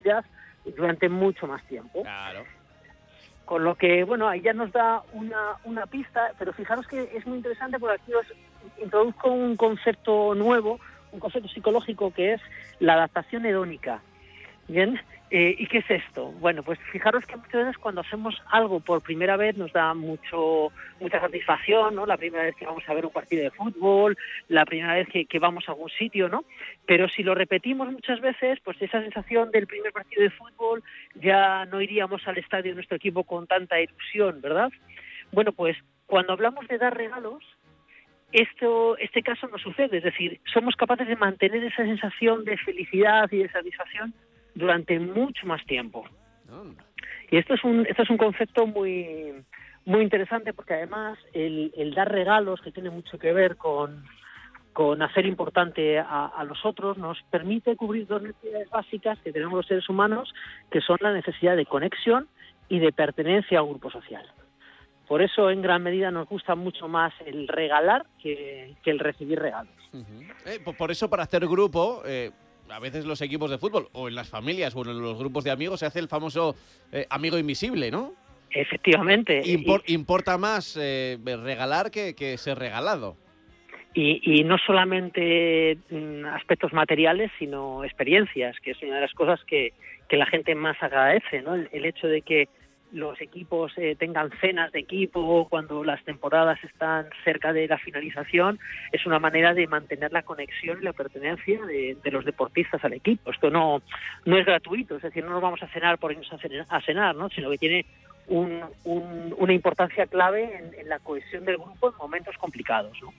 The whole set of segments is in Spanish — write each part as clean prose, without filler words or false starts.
durante mucho más tiempo. Claro. Con lo que, bueno, ahí ya nos da una pista, pero fijaros que es muy interesante porque aquí os introduzco un concepto nuevo, un concepto psicológico que es la adaptación hedónica. ¿Bien? ¿Y qué es esto? Bueno, pues fijaros que muchas veces cuando hacemos algo por primera vez nos da mucha satisfacción, ¿no? La primera vez que vamos a ver un partido de fútbol, la primera vez que vamos a algún sitio, ¿no? Pero si lo repetimos muchas veces, pues esa sensación del primer partido de fútbol ya no iríamos al estadio de nuestro equipo con tanta ilusión, ¿verdad? Bueno, pues cuando hablamos de dar regalos, este caso no sucede, es decir, somos capaces de mantener esa sensación de felicidad y de satisfacción durante mucho más tiempo. Y esto es un concepto muy interesante porque además el dar regalos, que tiene mucho que ver con hacer importante a los otros, nos permite cubrir dos necesidades básicas que tenemos los seres humanos, que son la necesidad de conexión y de pertenencia a un grupo social. Por eso, en gran medida, nos gusta mucho más el regalar que el recibir regalos. Por eso, para hacer grupo, a veces los equipos de fútbol, o en las familias, o en los grupos de amigos, se hace el famoso amigo invisible, ¿no? Efectivamente. Importa más regalar que ser regalado. Y no solamente aspectos materiales, sino experiencias, que es una de las cosas que la gente más agradece, ¿no? El hecho de que los equipos tengan cenas de equipo cuando las temporadas están cerca de la finalización, es una manera de mantener la conexión y la pertenencia de los deportistas al equipo. Esto no es gratuito, es decir, no nos vamos a cenar por irnos a cenar, ¿no? Sino que tiene una importancia clave en la cohesión del grupo en momentos complicados, ¿no?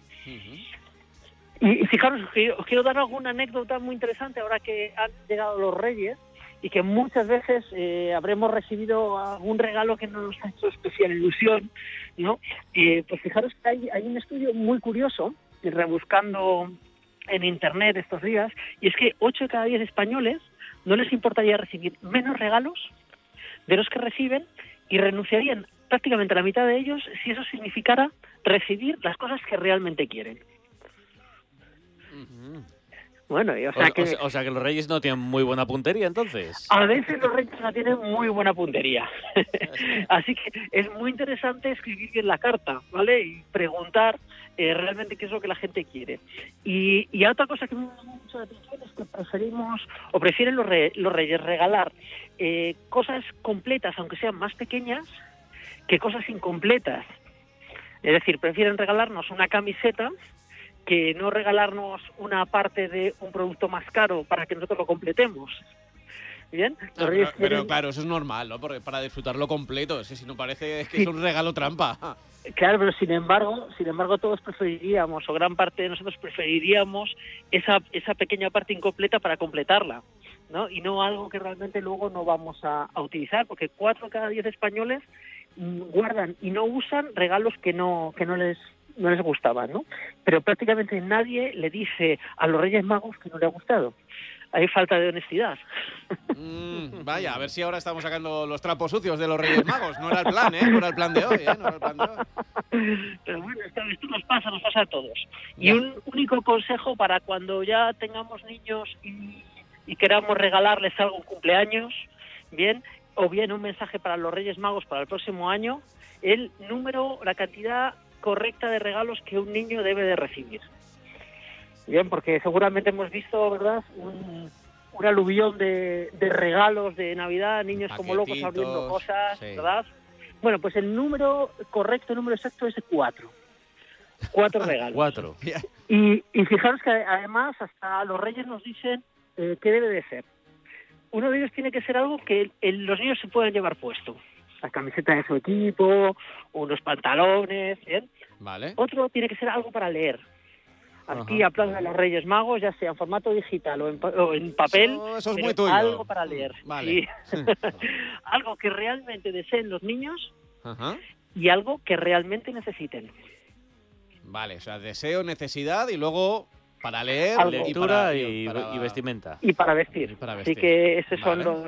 Y fijaros, os quiero dar alguna anécdota muy interesante ahora que han llegado los Reyes y que muchas veces habremos recibido algún regalo que no nos ha hecho especial ilusión, ¿no? Pues fijaros que hay un estudio muy curioso, rebuscando en Internet estos días, y es que 8 de cada 10 españoles no les importaría recibir menos regalos de los que reciben y renunciarían prácticamente a la mitad de ellos si eso significara recibir las cosas que realmente quieren. Bueno, o sea que los Reyes no tienen muy buena puntería, entonces. A veces los Reyes no tienen muy buena puntería. Así que es muy interesante escribir bien la carta, ¿vale? Y preguntar realmente qué es lo que la gente quiere. Y otra cosa que me llama mucho la atención es que prefieren los Reyes regalar cosas completas, aunque sean más pequeñas, que cosas incompletas. Es decir, prefieren regalarnos una camiseta que no regalarnos una parte de un producto más caro para que nosotros lo completemos. ¿Bien? Pero claro, eso es normal, ¿no? Porque para disfrutarlo completo, es que si no parece que es un regalo trampa. Claro, pero sin embargo todos preferiríamos, o gran parte de nosotros preferiríamos esa pequeña parte incompleta para completarla, ¿no? Y no algo que realmente luego no vamos a utilizar, porque 4 de cada 10 españoles guardan y no usan regalos que no les gustaban, ¿no? Pero prácticamente nadie le dice a los Reyes Magos que no le ha gustado. Hay falta de honestidad. Vaya, a ver si ahora estamos sacando los trapos sucios de los Reyes Magos. No era el plan, ¿eh? No era el plan de hoy, ¿eh? No era el plan de hoy. Pero bueno, esto nos pasa a todos. Ya. Y un único consejo para cuando ya tengamos niños y queramos regalarles algo en cumpleaños, bien, o bien un mensaje para los Reyes Magos para el próximo año, la cantidad correcta de regalos que un niño debe de recibir. Bien, porque seguramente hemos visto, ¿verdad?, un aluvión de regalos de Navidad, niños como locos abriendo cosas, sí. ¿Verdad? Bueno, pues el número exacto es de 4. 4 regalos. 4. Y fijaros que además hasta los Reyes nos dicen qué debe de ser. Uno de ellos tiene que ser algo que los niños se puedan llevar puesto. La camiseta de su equipo, unos pantalones, ¿bien? Vale. Otro tiene que ser algo para leer. Aquí aplaudan a los Reyes Magos, ya sea en formato digital o en papel, eso es muy tuyo. Algo para leer. Vale. Sí. Algo que realmente deseen los niños y algo que realmente necesiten. Vale, o sea, deseo, necesidad y luego para leer, lectura y vestimenta. Y para vestir. Así que esos son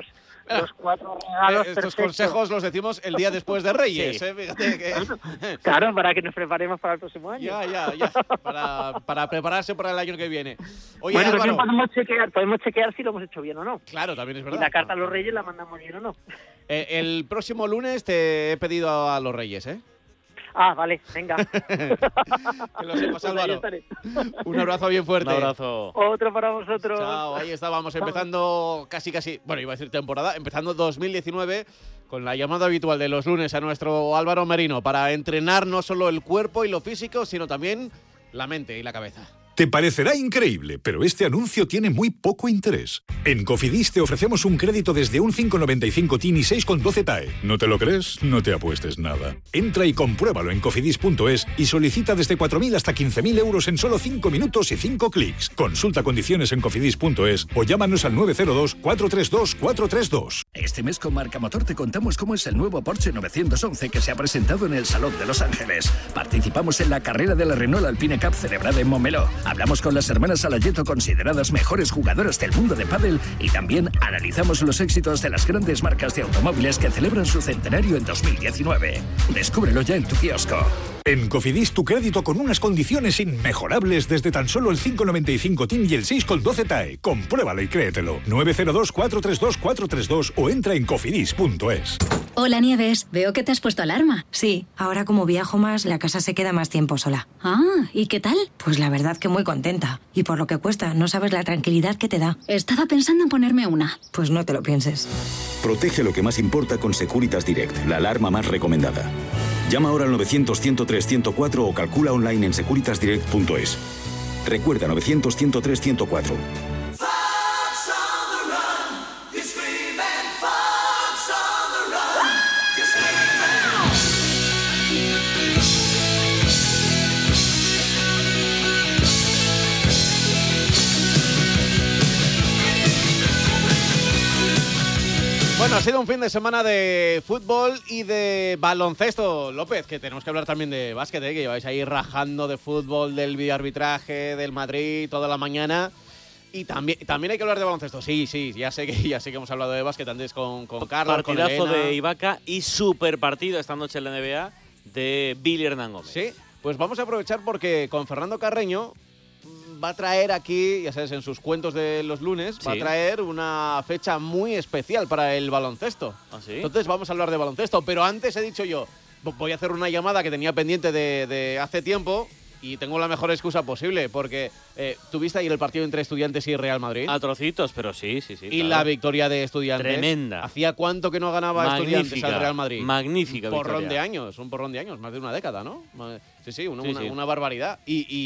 los 4 regalos Estos perfectos. consejos los decimos el día después de Reyes, Sí. Fíjate que... Claro, para que nos preparemos para el próximo año. Ya. Para prepararse para el año que viene. Oye, Bueno, Álvaro. también podemos chequear si lo hemos hecho bien o no. Claro, también es verdad. Y la carta a los Reyes la mandamos bien o no. El próximo lunes te he pedido a los Reyes, ¿eh? Ah, vale, venga. Que lo sepas, Pues ahí Álvaro. estaré. Un abrazo bien fuerte. Un abrazo. Otro para vosotros. Chao, ahí estábamos empezando casi, bueno, iba a decir temporada, empezando 2019 con la llamada habitual de los lunes a nuestro Álvaro Merino para entrenar no solo el cuerpo y lo físico, sino también la mente y la cabeza. Te parecerá increíble, pero este anuncio tiene muy poco interés. En Cofidis te ofrecemos un crédito desde un 5,95 TIN y 6,12 TAE. ¿No te lo crees? No te apuestes nada. Entra y compruébalo en cofidis.es y solicita desde 4.000 hasta 15.000 euros en solo 5 minutos y 5 clics. Consulta condiciones en cofidis.es o llámanos al 902-432-432. Este mes con Marca Motor te contamos cómo es el nuevo Porsche 911 que se ha presentado en el Salón de Los Ángeles. Participamos en la carrera de la Renault Alpine Cup celebrada en Montmeló. Hablamos con las hermanas Alayeto, consideradas mejores jugadoras del mundo de pádel, y también analizamos los éxitos de las grandes marcas de automóviles que celebran su centenario en 2019. Descúbrelo ya en tu kiosco. En Cofidis tu crédito con unas condiciones inmejorables desde tan solo el 5,95 TIN y el 6,12 TAE. Compruébalo y créetelo. 902-432-432 o entra en cofidis.es. Hola, Nieves. Veo que te has puesto alarma. Sí, ahora como viajo más, la casa se queda más tiempo sola. Ah, ¿y qué tal? Pues la verdad que muy contenta. Y por lo que cuesta, no sabes la tranquilidad que te da. Estaba pensando en ponerme una. Pues no te lo pienses. Protege lo que más importa con Securitas Direct, la alarma más recomendada. Llama ahora al 900-103-104 o calcula online en securitasdirect.es. Recuerda, 900-103-104. Bueno, ha sido un fin de semana de fútbol y de baloncesto, López, que tenemos que hablar también de básquet, que lleváis ahí rajando de fútbol, del videoarbitraje, del Madrid toda la mañana. Y también hay que hablar de baloncesto. Sí, ya sé que hemos hablado de básquet antes con Carlos, con Partidazo Elena. de Ibaka y super partido esta noche en la NBA de Billy Hernán Gómez. Sí, pues vamos a aprovechar porque con Fernando Carreño va a traer aquí, ya sabes, en sus cuentos de los lunes, va a traer una fecha muy especial para el baloncesto. ¿Ah, sí? Entonces vamos a hablar de baloncesto, pero antes he dicho yo, voy a hacer una llamada que tenía pendiente de hace tiempo y tengo la mejor excusa posible, porque tuviste ahí el partido entre Estudiantes y Real Madrid. A trocitos, pero sí. Y claro. la victoria de Estudiantes. Tremenda. ¿Hacía cuánto que no ganaba Estudiantes al Real Madrid? Magnífica Un porrón victoria. un porrón de años, más de una década, ¿no? Sí, Sí. una barbaridad.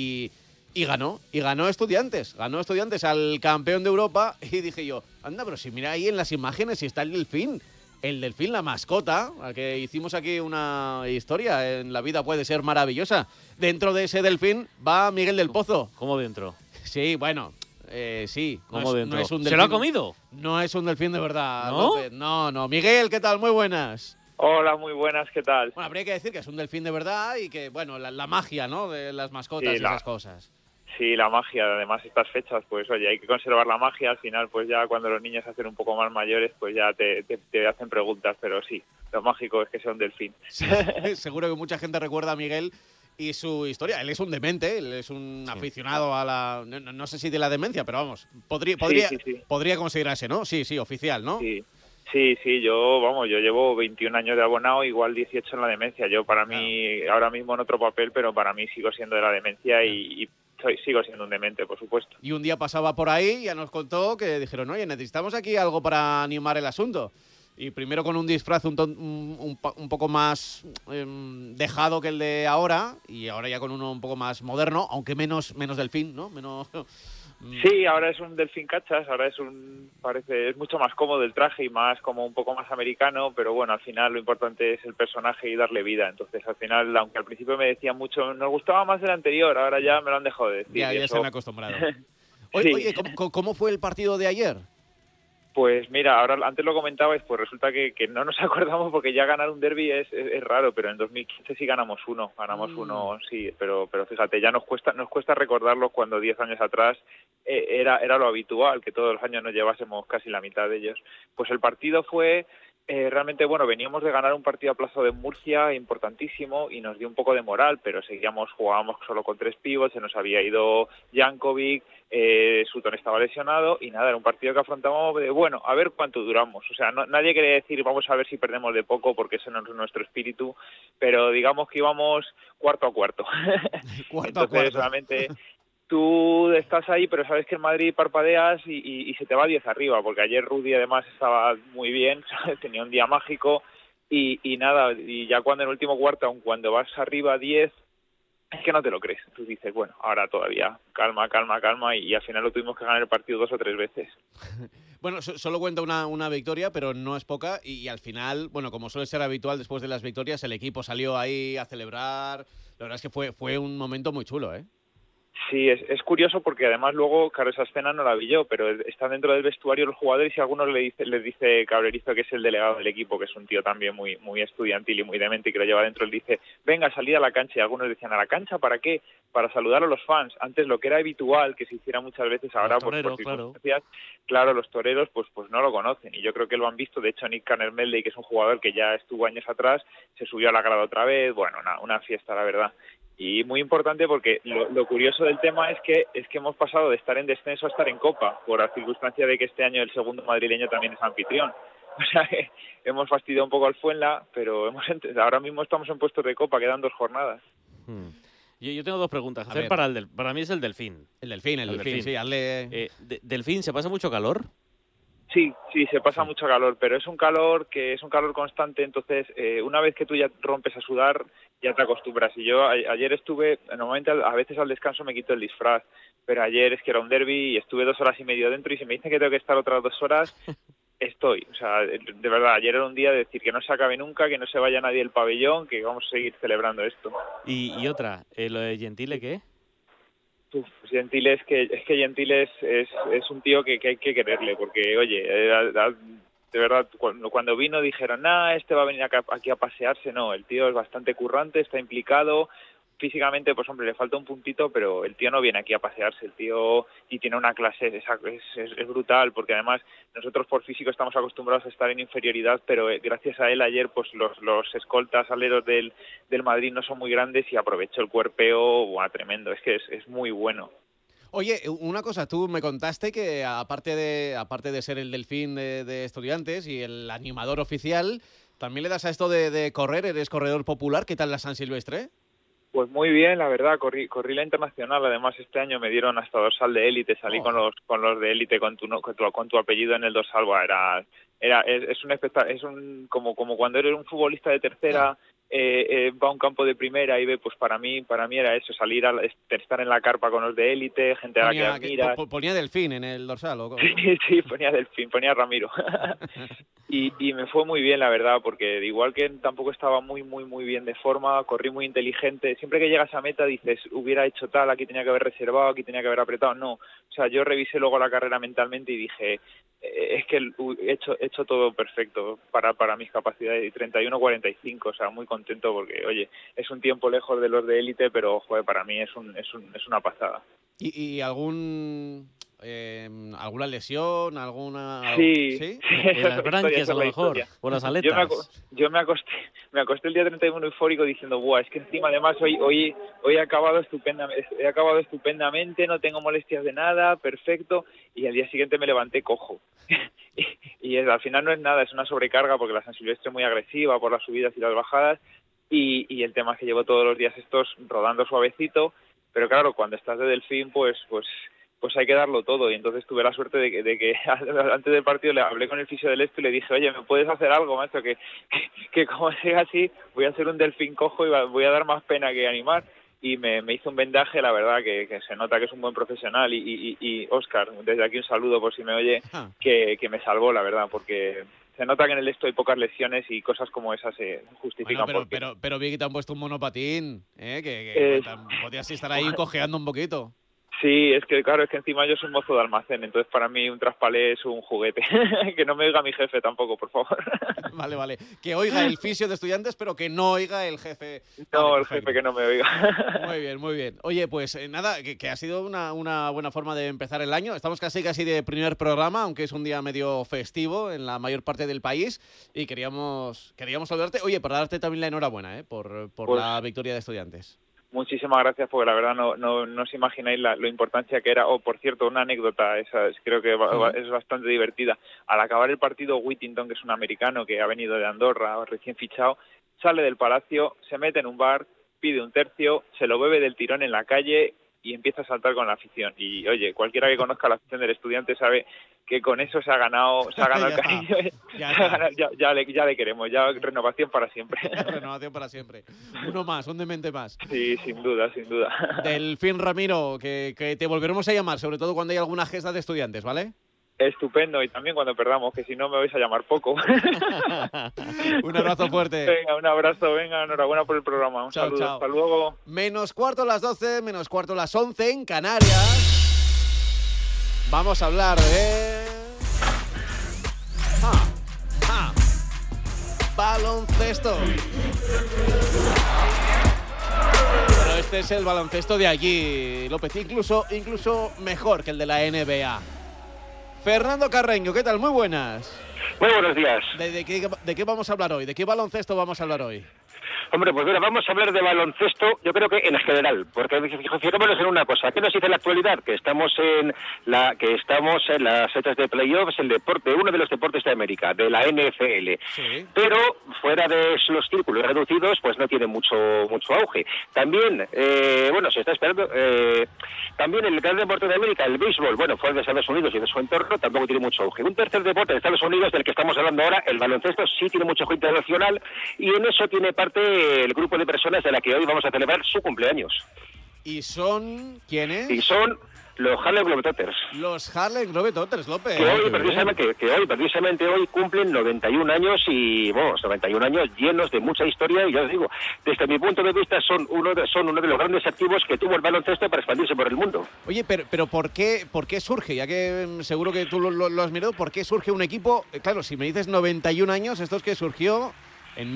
Y ganó Estudiantes al campeón de Europa y dije yo, anda, pero si mira ahí en las imágenes si está el delfín, la mascota, al que hicimos aquí una historia, en la vida puede ser maravillosa. Dentro de ese delfín va Miguel del Pozo. ¿Cómo dentro? Sí, bueno, sí. ¿Cómo dentro? No es un delfín. ¿Se lo ha comido? No es un delfín de verdad, ¿No? López. No. Miguel, ¿qué tal? Muy buenas. Hola, muy buenas, ¿qué tal? Bueno, habría que decir que es un delfín de verdad y que, bueno, la magia, ¿no? De las mascotas y esas cosas. Sí, la magia, además estas fechas, pues oye, hay que conservar la magia, al final pues ya cuando los niños se hacen un poco más mayores, pues ya te hacen preguntas, pero sí, lo mágico es que sea un delfín. Sí, seguro que mucha gente recuerda a Miguel y su historia. Él es un demente, él es un aficionado a la... No sé si de la demencia, pero vamos, podría considerarse, ¿no? Sí, oficial, ¿no? Sí, yo llevo 21 años de abonado, igual 18 en la demencia. Yo para mí, ahora mismo en otro papel, pero para mí sigo siendo de la demencia y sigo siendo un demente, por supuesto. Y un día pasaba por ahí y ya nos contó que dijeron, oye, necesitamos aquí algo para animar el asunto. Y primero con un disfraz un poco más dejado que el de ahora, y ahora ya con uno un poco más moderno, aunque menos delfín, ¿no? Sí, ahora es un delfín cachas, ahora es mucho más cómodo el traje y más como un poco más americano, pero bueno, al final lo importante es el personaje y darle vida. Entonces al final, aunque al principio me decían mucho, nos gustaba más el anterior, ahora ya me lo han dejado de decir. Ya eso... se han acostumbrado. Sí. Oye, ¿cómo fue el partido de ayer? Pues mira, ahora antes lo comentabais, pues resulta que no nos acordamos porque ya ganar un derbi es raro, pero en 2015 sí ganamos uno, sí, pero fíjate, ya nos cuesta recordarlo cuando 10 años atrás era lo habitual, que todos los años nos llevásemos casi la mitad de ellos. Pues el partido fue realmente, bueno, veníamos de ganar un partido a plazo de Murcia importantísimo y nos dio un poco de moral, pero jugábamos solo con 3 pivots, se nos había ido Jankovic, Sutton estaba lesionado y nada, era un partido que afrontábamos de, bueno, a ver cuánto duramos. O sea, nadie quería decir vamos a ver si perdemos de poco porque ese no es nuestro espíritu, pero digamos que íbamos cuarto a cuarto. Entonces, realmente tú estás ahí, pero sabes que en Madrid parpadeas y se te va 10 arriba, porque ayer Rudy además estaba muy bien, tenía un día mágico y nada, y ya cuando en el último cuarto, aun cuando vas arriba 10, es que no te lo crees. Tú dices, bueno, ahora todavía, calma, y al final lo tuvimos que ganar el partido 2 o 3 veces. Bueno, solo cuenta una victoria, pero no es poca, y al final, bueno, como suele ser habitual después de las victorias, el equipo salió ahí a celebrar. La verdad es que fue un momento muy chulo, ¿eh? Sí, es curioso porque además luego, claro, esa escena no la vi yo, pero están dentro del vestuario los jugadores y a algunos les dice Cabrerizo, que es el delegado del equipo, que es un tío también muy estudiantil y muy demente y que lo lleva dentro, él dice, venga, salid a la cancha, y algunos decían, ¿a la cancha para qué? Para saludar a los fans. Antes lo que era habitual que se hiciera muchas veces, ahora los toreros, por circunstancias, claro, los toreros pues no lo conocen y yo creo que lo han visto. De hecho, Nick Canner-Meldey, que es un jugador que ya estuvo años atrás, se subió a la grada otra vez, bueno, una fiesta, la verdad. Y muy importante porque lo curioso del tema es que hemos pasado de estar en descenso a estar en Copa, por la circunstancia de que este año el segundo madrileño también es anfitrión. O sea que hemos fastidiado un poco al Fuenla, pero ahora mismo estamos en puestos de Copa, quedan 2 jornadas. Yo tengo 2 preguntas. Para mí es el Delfín. El Delfín, sí, hazle... ¿Delfín se pasa mucho calor? Sí, se pasa mucho calor, pero es un calor constante, entonces una vez que tú ya rompes a sudar, ya te acostumbras. Y yo ayer estuve, normalmente a veces al descanso me quito el disfraz, pero ayer es que era un derbi y estuve 2 horas y media dentro y si me dicen que tengo que estar otras 2 horas, estoy. O sea, de verdad, ayer era un día de decir que no se acabe nunca, que no se vaya nadie del pabellón, que vamos a seguir celebrando esto. Y otra, ¿lo de Gentile qué? Gentile es que Gentile es un tío que hay que quererle, porque oye, de verdad, cuando vino dijeron, este va a venir aquí a pasearse. No, el tío es bastante currante, está implicado. Físicamente, pues hombre, le falta un puntito, pero el tío no viene aquí a pasearse, el tío y tiene una clase, es brutal, porque además nosotros por físico estamos acostumbrados a estar en inferioridad, pero gracias a él ayer pues los escoltas aleros del Madrid no son muy grandes y aprovechó el cuerpeo, tremendo, es que es muy bueno. Oye, una cosa, tú me contaste que aparte de ser el Delfín de Estudiantes y el animador oficial, también le das a esto de correr, eres corredor popular, ¿qué tal la San Silvestre? Pues muy bien, la verdad, corrí la internacional, además este año me dieron hasta dorsal de élite, salí con los de élite con tu apellido en el dorsal, como cuando eres un futbolista de tercera, va a un campo de primera y ve, pues para mí era eso, salir a estar en la carpa con los de élite, gente a la que admiras. Ponía Delfín en el dorsal, ¿o cómo? Sí, ponía Delfín, ponía Ramiro. Y me fue muy bien, la verdad, porque igual que tampoco estaba muy bien de forma, corrí muy inteligente. Siempre que llegas a meta dices, hubiera hecho tal, aquí tenía que haber reservado, aquí tenía que haber apretado. No, o sea, yo revisé luego la carrera mentalmente y dije, es que he hecho todo perfecto para mis capacidades, y 31:45, o sea, muy contento porque, oye, es un tiempo lejos de los de élite, pero, joder, para mí es una pasada. ¿Y alguna lesión, alguna...? Sí. Las branquias a lo mejor, o las aletas. Yo me acosté el día 31 eufórico diciendo, es que encima además hoy he acabado estupendamente, no tengo molestias de nada, perfecto, y al día siguiente me levanté cojo. y al final no es nada, es una sobrecarga porque la San Silvestre es muy agresiva por las subidas y las bajadas, y el tema es que llevo todos los días estos rodando suavecito, pero claro, cuando estás de Delfín, pues hay que darlo todo, y entonces tuve la suerte de que antes del partido le hablé con el fisio del Esto y le dije, oye, ¿me puedes hacer algo, macho? Que como sea así, voy a hacer un Delfín cojo y voy a dar más pena que animar. Y me hizo un vendaje, la verdad, que se nota que es un buen profesional, y Óscar, desde aquí un saludo por si me oye, que me salvó, la verdad, porque se nota que en el Esto hay pocas lesiones y cosas como esas se justifican. Bueno, pero vi que te han puesto un monopatín, que podías estar ahí cojeando un poquito. Sí, es que claro, es que encima yo soy mozo de almacén, entonces para mí un traspalé es un juguete. Que no me oiga mi jefe tampoco, por favor. Vale. Que oiga el fisio de Estudiantes, pero que no oiga el jefe. No, vale, el jefe que no me oiga. Muy bien. Oye, pues nada, que ha sido una buena forma de empezar el año. Estamos casi de primer programa, aunque es un día medio festivo en la mayor parte del país. Y queríamos saludarte. Oye, para darte también la enhorabuena, por pues, la victoria de Estudiantes. Muchísimas gracias, porque la verdad no os imagináis lo importancia que era. Por cierto, una anécdota, creo que es bastante divertida. Al acabar el partido, Whittington, que es un americano que ha venido de Andorra, recién fichado, sale del palacio, se mete en un bar, pide un tercio, se lo bebe del tirón en la calle y empieza a saltar con la afición. Y oye, cualquiera que conozca la afición del Estudiante sabe que con eso se ha ganado el cariño. Ya le queremos, ya renovación para siempre. Renovación para siempre. Uno más, un demente más. Sí, sin duda. Delfín Ramiro, que te volveremos a llamar, sobre todo cuando hay alguna gesta de Estudiantes, ¿vale? Estupendo, y también cuando perdamos, que si no me vais a llamar poco. Un abrazo fuerte. Venga, un abrazo, enhorabuena por el programa. Un saludo, chao. Hasta luego. Menos cuarto las 12, menos cuarto las 11 en Canarias. Vamos a hablar de... baloncesto. Pero este es el baloncesto de allí, López, incluso mejor que el de la NBA. Fernando Carreño, ¿qué tal? Muy buenas. Muy buenos días. ¿De qué vamos a hablar hoy? ¿De qué baloncesto vamos a hablar hoy? Hombre, pues mira, vamos a hablar de baloncesto, yo creo que en general, porque fijémonos en una cosa. ¿Qué nos dice la actualidad? Que estamos en las fechas de playoffs, el deporte, uno de los deportes de América, de la NFL. Sí. Pero fuera de los círculos reducidos, pues no tiene mucho auge. También, se está esperando, también el gran deporte de América, el béisbol, fuera de Estados Unidos y de su entorno, tampoco tiene mucho auge. Un tercer deporte de Estados Unidos, del que estamos hablando ahora, el baloncesto, sí tiene mucho auge internacional, y en eso tiene parte el grupo de personas de la que hoy vamos a celebrar su cumpleaños. ¿Y son quiénes? Y son los Harlem Globetrotters. Los Harlem Globetrotters, López. Que hoy precisamente cumplen 91 años y, 91 años llenos de mucha historia, y ya os digo, desde mi punto de vista son uno de los grandes activos que tuvo el baloncesto para expandirse por el mundo. Oye, pero ¿por qué surge? Ya que seguro que tú lo has mirado, ¿por qué surge un equipo? Claro, si me dices 91 años, esto es que surgió... En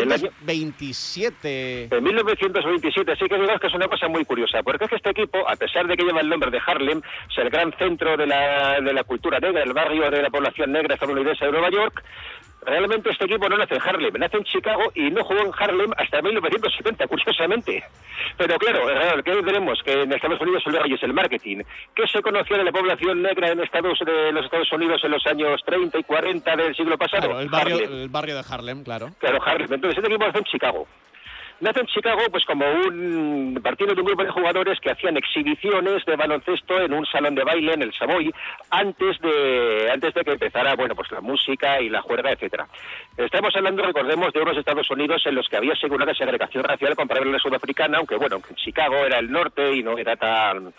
1927. En 1927, sí que digamos que es una cosa muy curiosa, porque es que este equipo, a pesar de que lleva el nombre de Harlem, es el gran centro de la cultura negra, el barrio de la población negra estadounidense de Nueva York. Realmente este equipo no nace en Harlem, nace en Chicago y no jugó en Harlem hasta 1970, curiosamente. Pero claro, ¿qué tenemos? Que en Estados Unidos el barrio es el marketing. ¿Qué se conocía de la población negra en los Estados Unidos en los años 30 y 40 del siglo pasado? Claro, el barrio de Harlem, claro. Claro, Harlem. Entonces este equipo nace en Chicago. Nace en Chicago pues como un partido de un grupo de jugadores que hacían exhibiciones de baloncesto en un salón de baile en el Savoy antes de que empezara pues la música y la juerga, etcétera. Estamos hablando, recordemos, de unos Estados Unidos en los que había seguramente segregación racial comparable a la sudafricana, aunque en Chicago era el norte y no era tan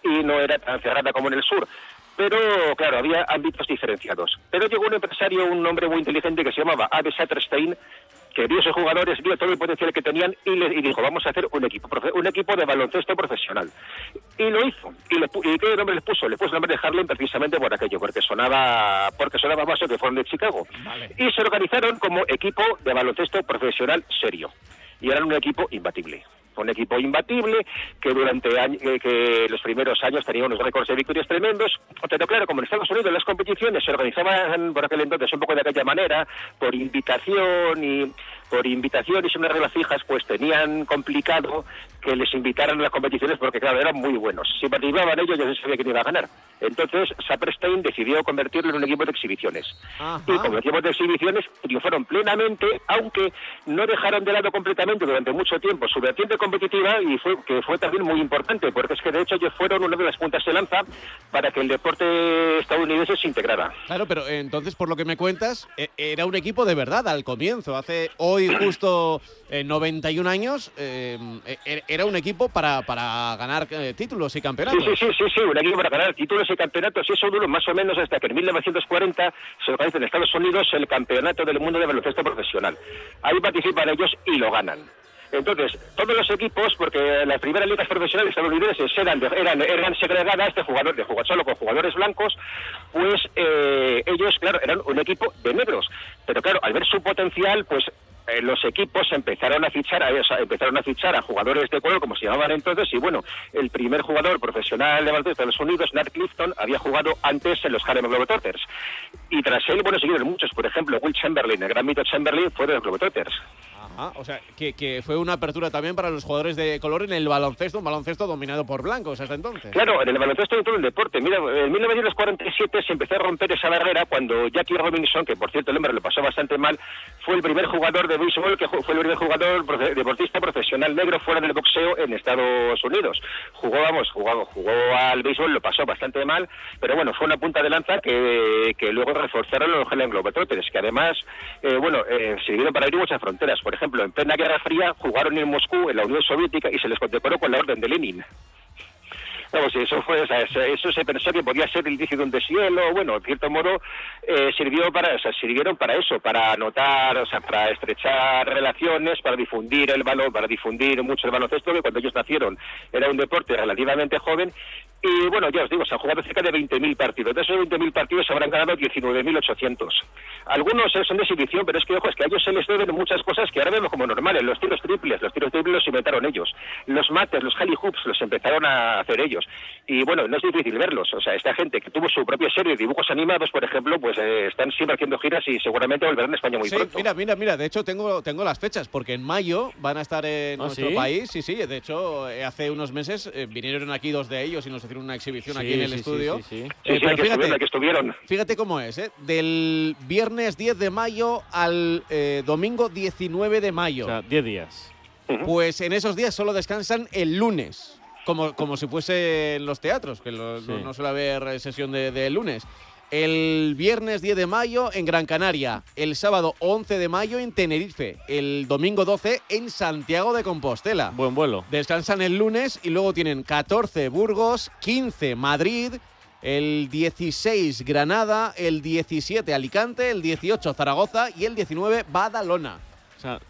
cerrada como en el sur. Pero, claro, había ámbitos diferenciados. Pero llegó un empresario, un hombre muy inteligente que se llamaba Abe Satterstein, que vio a esos jugadores, vio todo el potencial que tenían y dijo, vamos a hacer un equipo de baloncesto profesional. Y lo hizo. ¿Y qué nombre les puso? Le puso el nombre de Harlem precisamente por aquello, porque sonaba más que fueron de Chicago. Vale. Y se organizaron como equipo de baloncesto profesional serio. Y eran un equipo imbatible. Un equipo imbatible que durante que los primeros años tenía unos récords de victorias tremendos, pero claro, como en Estados Unidos las competiciones se organizaban por aquel entonces un poco de aquella manera, por invitación y sin unas reglas fijas, pues tenían complicado que les invitaran a las competiciones porque claro, eran muy buenos. Si participaban ellos ya se sabía quién iba a ganar. Entonces Saperstein decidió convertirlo en un equipo de exhibiciones. Ajá. Y como equipo de exhibiciones triunfaron plenamente, aunque no dejaron de lado completamente durante mucho tiempo su vertiente competitiva, y fue también muy importante, porque es que de hecho ellos fueron una de las puntas de lanza para que el deporte estadounidense se integrara. Claro, pero entonces, por lo que me cuentas, era un equipo de verdad al comienzo. Hoy justo 91 años, era un equipo para ganar títulos y campeonatos. Sí, un equipo para ganar títulos y campeonatos, y eso duró más o menos hasta que en 1940 se organiza en Estados Unidos el Campeonato del Mundo de Baloncesto Profesional. Ahí participan ellos y lo ganan. Entonces, todos los equipos, porque las primeras ligas profesionales estadounidenses eran segregadas de jugadores solo con jugadores blancos, pues ellos, claro, eran un equipo de negros. Pero claro, al ver su potencial, pues los equipos empezaron a fichar a jugadores de color, como se llamaban entonces, y bueno, el primer jugador profesional de baloncesto de Estados Unidos, Nat Clifton, había jugado antes en los Harlem Globetrotters. Y tras él, bueno, siguieron muchos, por ejemplo, Will Chamberlain, el gran mito Chamberlain, fue de los Globetrotters. Ajá, o sea, que fue una apertura también para los jugadores de color en el baloncesto, un baloncesto dominado por blancos hasta entonces. Claro, en el baloncesto y en todo el deporte. Mira, en 1947 se empezó a romper esa barrera cuando Jackie Robinson, que por cierto el hombre lo pasó bastante mal, fue el primer jugador de béisbol, que fue el primer jugador deportista profesional negro fuera del boxeo en Estados Unidos. Jugó al béisbol, lo pasó bastante mal, pero bueno, fue una punta de lanza que luego reforzaron los Harlem Globetrotters, que además, sirvieron para abrir muchas fronteras. Por ejemplo, en plena Guerra Fría jugaron en Moscú, en la Unión Soviética, y se les condecoró con la Orden de Lenin. Vamos, eso se pensó que podía ser el inicio de un deshielo. Bueno, en cierto modo sirvieron para eso, para anotar, para estrechar relaciones, para difundir mucho el baloncesto, que cuando ellos nacieron era un deporte relativamente joven. Y bueno, ya os digo, se han jugado cerca de 20.000 partidos. De esos 20.000 partidos se habrán ganado 19.800. Algunos son de exhibición, pero es que a ellos se les deben muchas cosas que ahora vemos como normales. Los tiros triples los inventaron ellos. Los mates, los hali hoops los empezaron a hacer ellos. Y bueno, no es difícil verlos. O sea, esta gente que tuvo su propia serie de dibujos animados, por ejemplo, pues están siempre haciendo giras y seguramente volverán a España muy pronto. Mira, de hecho tengo las fechas, porque en mayo van a estar en nuestro país. Sí, de hecho, hace unos meses vinieron aquí 2 de ellos y nos hicieron una exhibición aquí en el estudio. Pero fíjate cómo es, del viernes 10 de mayo al domingo 19 de mayo. O sea, 10 días. Pues en esos días solo descansan el lunes, como si fuese en los teatros, que no suele haber sesión de lunes. El viernes 10 de mayo en Gran Canaria, el sábado 11 de mayo en Tenerife, el domingo 12 en Santiago de Compostela. Buen vuelo. Descansan el lunes y luego tienen 14 Burgos, 15 Madrid, el 16 Granada, el 17 Alicante, el 18 Zaragoza y el 19 Badalona. O sea,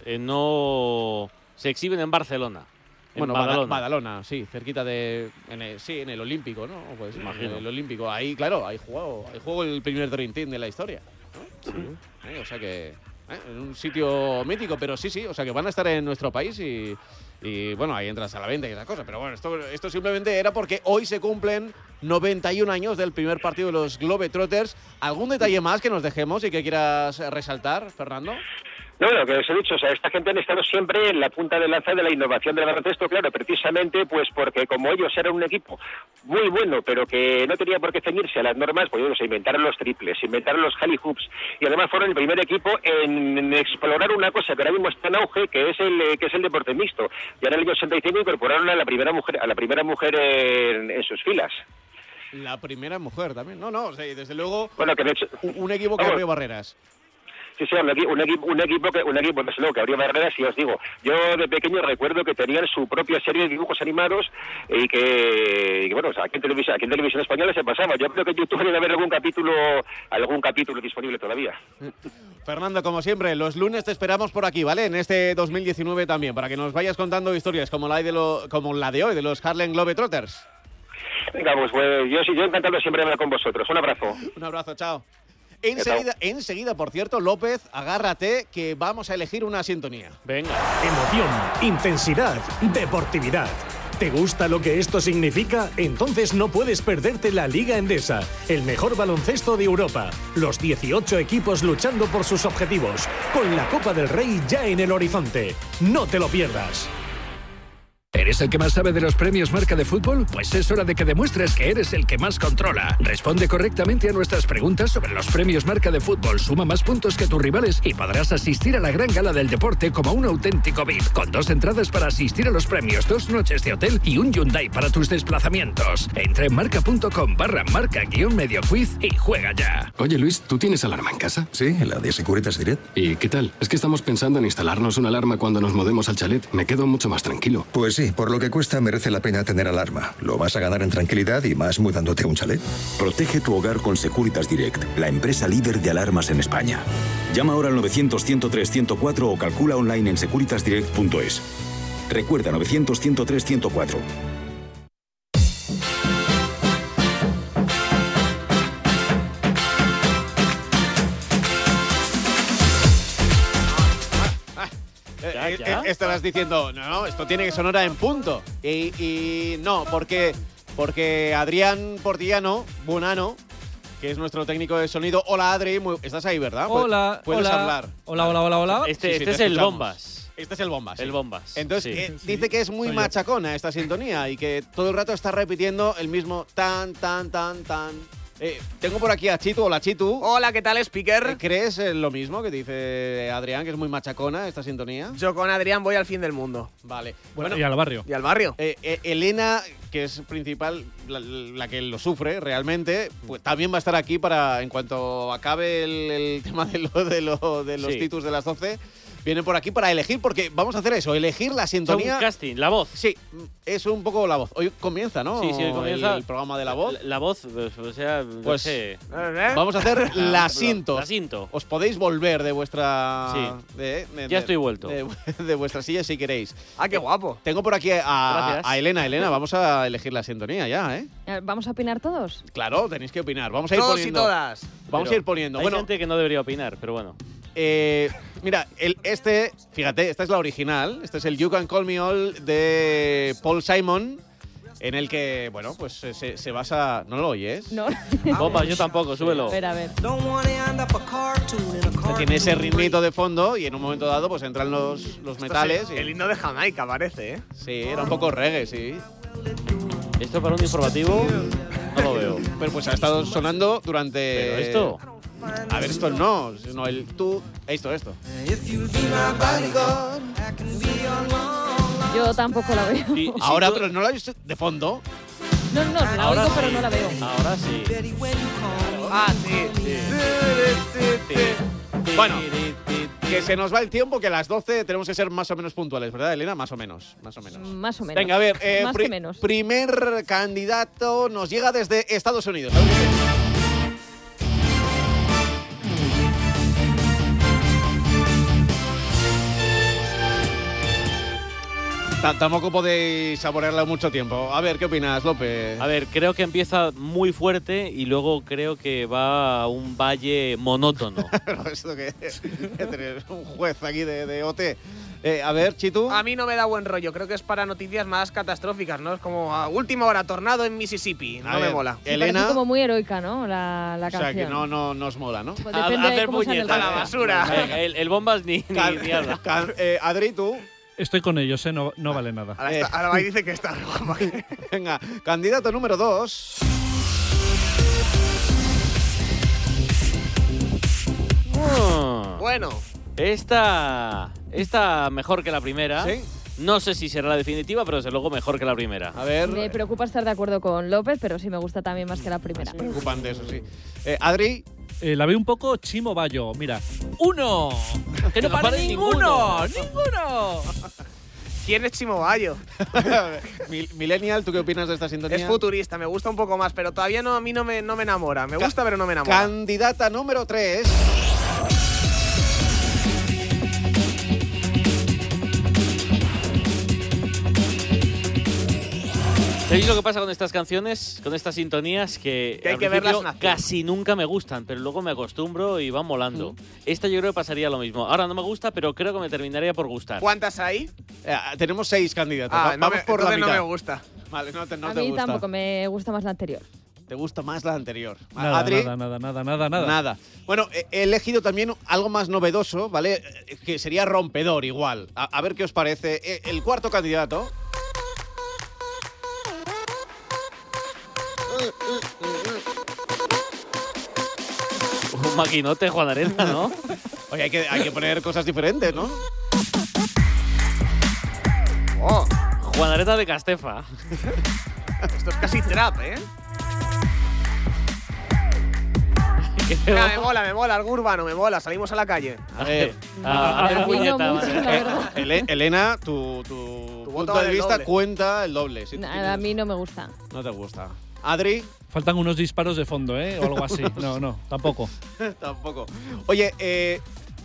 no se exhiben en Barcelona. Bueno, Badalona, sí, cerquita en el Olímpico, ¿no? Pues imagino. En el Olímpico, ahí, claro, ahí jugó el primer Dream Team de la historia, ¿no? Sí. O sea que, en un sitio mítico, pero sí, o sea que van a estar en nuestro país y bueno, ahí entras a la venta y esas cosas, pero bueno, esto simplemente era porque hoy se cumplen 91 años del primer partido de los Globetrotters. ¿Algún detalle más que nos dejemos y que quieras resaltar, Fernando? No, lo que os he dicho, o sea, esta gente han estado siempre en la punta de lanza de la innovación del baloncesto, claro, precisamente pues porque como ellos eran un equipo muy bueno, pero que no tenía por qué ceñirse a las normas, pues ellos se inventaron los triples, inventaron los hali hoops, y además fueron el primer equipo en explorar una cosa que ahora mismo está en auge, que es el deporte mixto. Y ahora en el año 85 incorporaron a la primera mujer en sus filas. La primera mujer también. No, o sea, desde luego, bueno, que de hecho, un equipo que abrió barreras. Sí, un equipo desde luego que abrió barreras, y os digo, yo de pequeño recuerdo que tenían su propia serie de dibujos animados y que bueno, o sea, aquí en televisión española se pasaba. Yo creo que en YouTube debe haber algún capítulo disponible todavía. Fernando, como siempre, los lunes te esperamos por aquí, ¿vale? En este 2019 también, para que nos vayas contando historias como la de hoy, de los Harlem Globetrotters. Venga, pues yo encantado siempre de hablar con vosotros. Un abrazo. Un abrazo, chao. Enseguida, por cierto, López, agárrate que vamos a elegir una sintonía. Venga. Emoción, intensidad, deportividad. ¿Te gusta lo que esto significa? Entonces no puedes perderte la Liga Endesa, el mejor baloncesto de Europa. Los 18 equipos luchando por sus objetivos, con la Copa del Rey ya en el horizonte. No te lo pierdas. ¿Eres el que más sabe de los premios Marca de Fútbol? Pues es hora de que demuestres que eres el que más controla. Responde correctamente a nuestras preguntas sobre los premios Marca de Fútbol. Suma más puntos que tus rivales y podrás asistir a la gran gala del deporte como un auténtico VIP. Con 2 entradas para asistir a los premios, 2 noches de hotel y un Hyundai para tus desplazamientos. Entra en marca.com/marca-medio quiz y juega ya. Oye, Luis, ¿tú tienes alarma en casa? Sí, la de Securitas Direct. ¿Y qué tal? Es que estamos pensando en instalarnos una alarma cuando nos mudemos al chalet. Me quedo mucho más tranquilo. Pues sí, por lo que cuesta merece la pena tener alarma. Lo vas a ganar en tranquilidad y más mudándote a un chalet. Protege tu hogar con Securitas Direct, la empresa líder de alarmas en España. Llama ahora al 900-103-104 o calcula online en securitasdirect.es. Recuerda, 900-103-104. Estarás diciendo, no, esto tiene que sonar en punto. Y no, porque Adrián Portillano, Bonano, que es nuestro técnico de sonido. Hola, Adri, estás ahí, ¿verdad? Hola. ¿Puedes hablar? Hola. Este Sí, es el Bombas. Este es el Bombas. El Bombas. Entonces, dice que es muy machacona esta sintonía y que todo el rato está repitiendo el mismo tan. Tengo por aquí a Chitu. Hola, Chitu. Hola, ¿qué tal, speaker? ¿Crees lo mismo que dice Adrián, que es muy machacona esta sintonía? Yo con Adrián voy al fin del mundo. Vale. Bueno, y al barrio. Y al barrio. Elena, que es principal, la que lo sufre realmente, pues también va a estar aquí para, en cuanto acabe el tema de los títulos de las 12, viene por aquí para elegir, porque vamos a hacer eso, elegir la sintonía. Un casting, la voz. Sí, es un poco la voz. Hoy comienza, ¿no? Sí, hoy comienza el programa de la voz. La voz, o sea, pues no sé. Vamos a hacer la cinto. La cinto. Os podéis volver de vuestra… Sí. Ya estoy vuelto. De vuestra silla si queréis. ¡Ah, qué guapo! Tengo por aquí a Elena. Elena, vamos a elegir la sintonía ya, ¿eh? ¿Vamos a opinar todos? Claro, tenéis que opinar. Vamos a ir todos poniendo… y todas. Vamos a ir poniendo. Hay gente que no debería opinar, pero bueno. Mira, fíjate, esta es la original. Este es el You Can Call Me All de Paul Simon, en el que, bueno, pues se basa… ¿No lo oyes? No. Bomba, yo tampoco, súbelo. A ver. Tiene ese ritmito de fondo y en un momento dado pues entran los metales. El himno de Jamaica parece, ¿eh? Sí, era un poco reggae, sí. Esto para un informativo no lo veo. Pero pues ha estado sonando durante… ¿Pero esto? A ver, esto no el tú… Esto. Yo tampoco la veo. Sí, ahora, pero no la oyes de fondo. No, la ahora oigo, sí. pero no la veo. Ahora sí. Ah, sí. Bueno, que se nos va el tiempo, que a las 12 tenemos que ser más o menos puntuales, ¿verdad, Elena? Más o menos. Más o menos. Venga, a ver, más que menos. Primer candidato nos llega desde Estados Unidos. Tampoco podéis saborearla mucho tiempo. A ver, ¿qué opinas, López? A ver, creo que empieza muy fuerte y luego creo que va a un valle monótono. Esto que tener un juez aquí de OT. A ver, Chitu. A mí no me da buen rollo. Creo que es para noticias más catastróficas, ¿no? Es como a última hora, tornado en Mississippi. No me mola. Elena. Parece como muy heroica, ¿no? La canción. O sea, que no os mola, ¿no? Pues depende de cómo sale el a la basura. Venga, el Bombas ni habla. Adri, tú. Estoy con ellos, no vale nada. Ahora va y dice que está guapa. Venga, candidato número 2. Bueno. Esta mejor que la primera. ¿Sí? No sé si será la definitiva, pero desde luego mejor que la primera. A ver. Me preocupa estar de acuerdo con López, pero sí me gusta también más que la primera. Es preocupante eso, sí. Adri. La veo un poco Chimo Bayo. Mira. ¡Uno! ¡Que no pare ninguno! ¡Ninguno! ¿Quién es Chimo Bayo? Millennial, ¿tú qué opinas de esta sintonía? Es futurista, me gusta un poco más, pero todavía a mí no me enamora. Me gusta, pero no me enamora. Candidata número 3. ¿Sabéis lo que pasa con estas canciones, con estas sintonías? Que hay al que verlas principio casi nunca me gustan, pero luego me acostumbro y van molando. Esta yo creo que pasaría lo mismo. Ahora no me gusta, pero creo que me terminaría por gustar. ¿Cuántas hay? Tenemos 6 candidatos. Vamos por la mitad. No me gusta. Vale, no te a mí gusta. Tampoco me gusta más la anterior. ¿Te gusta más la anterior? Nada, Adri, nada. Bueno, he elegido también algo más novedoso, ¿vale? Que sería rompedor igual. A ver qué os parece. El cuarto candidato. Un maquinote, Juan Arena, ¿no? Oye, hay que poner cosas diferentes, ¿no? Oh. Juan Arena de Castefa. Esto es casi trap, ¿eh? Mira, me mola, algo urbano, me mola. Salimos a la calle. A ver, Elena, tu punto de vista cuenta el doble. Si a mí no me gusta. No te gusta. Adri. Faltan unos disparos de fondo, ¿eh? O algo así. No, tampoco. Tampoco. Oye,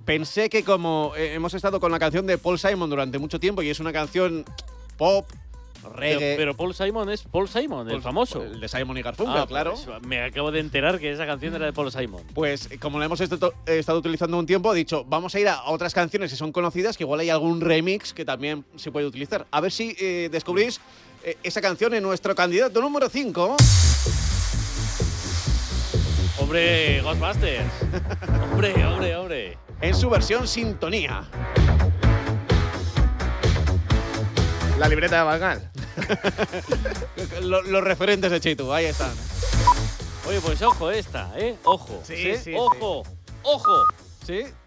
pensé que como hemos estado con la canción de Paul Simon durante mucho tiempo y es una canción pop, reggae… Pero Paul Simon es Paul Simon, el famoso. El de Simon y Garfunkel, claro. Pues me acabo de enterar que esa canción era de Paul Simon. Pues como la hemos estado utilizando un tiempo, he dicho, vamos a ir a otras canciones que son conocidas, que igual hay algún remix que también se puede utilizar. A ver si descubrís esa canción en nuestro candidato número 5. ¡Hombre, Ghostbusters! ¡Hombre! En su versión Sintonía. La libreta de Valgal. Los referentes de Chitu, ahí están. Oye, pues ojo esta, ¿eh? Ojo. Sí. ¡Ojo! ¿Sí?